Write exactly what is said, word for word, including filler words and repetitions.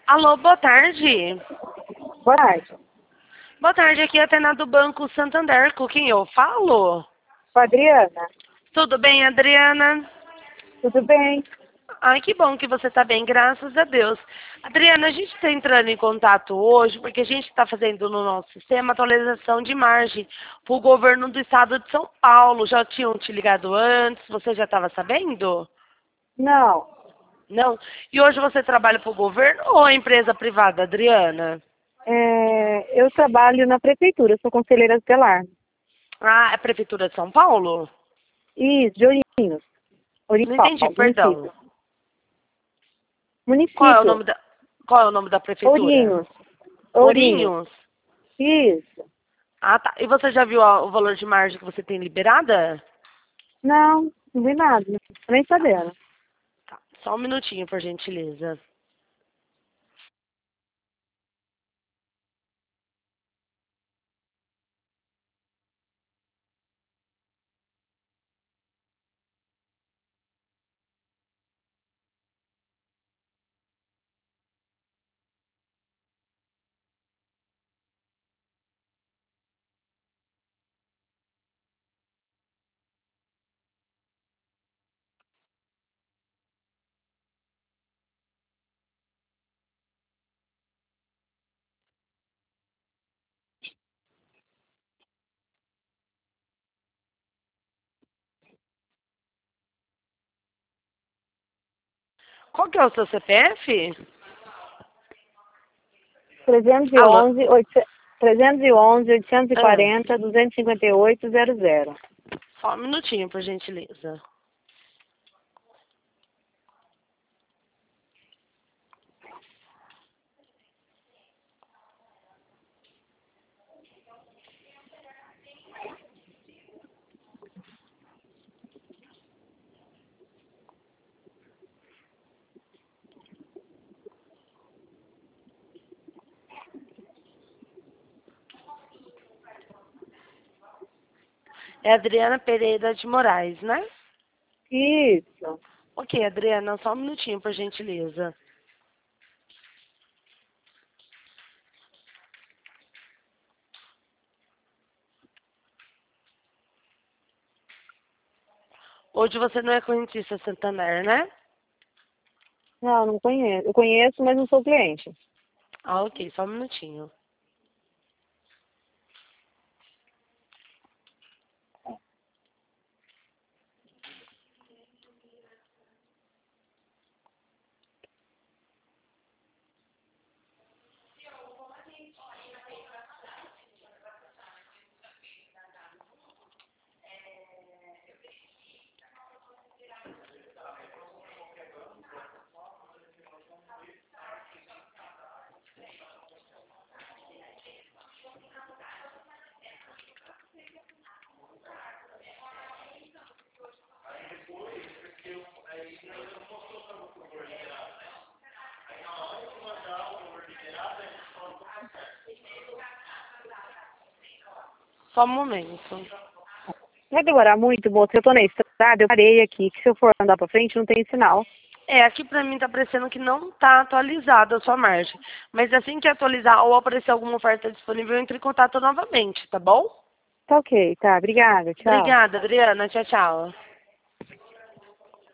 Alô, boa tarde. Boa tarde. Boa tarde, aqui é a Atena do Banco Santander, com quem eu falo? Com a Adriana? Tudo bem, Adriana? Tudo bem? Ai, que bom que você está bem, graças a Deus. Adriana, a gente está entrando em contato hoje porque a gente está fazendo no nosso sistema atualização de margem para o governo do estado de São Paulo. Já tinham te ligado antes? Você já estava sabendo? Não. Não? E hoje você trabalha para o governo ou a empresa privada, Adriana? É, eu trabalho na prefeitura, sou conselheira tutelar. Ah, é a Prefeitura de São Paulo? Isso, de Ourinhos. Não Oripal, entendi, perdão. município. Qual é o nome Município. da, qual é o nome da prefeitura? Ourinhos. Ourinhos. Ourinhos? Isso. Ah, tá. E você já viu a- o valor de margem que você tem liberada? Não, não vi nada. Não tô nem sabendo. Tá. Só um minutinho, por gentileza. Qual que é o seu C P F? Alô? trezentos e onze, oitocentos, trezentos e onze, oitocentos e Ah, quarenta, duzentos e cinquenta e oito, zero zero. só um minutinho, por gentileza. É Adriana Pereira de Moraes, né? Isso. Ok, Adriana, só um minutinho, por gentileza. Hoje você não é correntista Santander, né? Não, não conheço. Eu conheço, mas não sou cliente. Ah, ok, só um minutinho. Só um momento. Vai demorar muito, moço. Eu tô na estrada, eu parei aqui, que se eu for andar pra frente não tem sinal. É, aqui pra mim tá parecendo que não tá atualizada a sua margem. Mas assim que atualizar ou aparecer alguma oferta disponível, eu entre em contato novamente, tá bom? Tá ok, tá. Obrigada, tchau. Obrigada, Adriana. Tchau, tchau.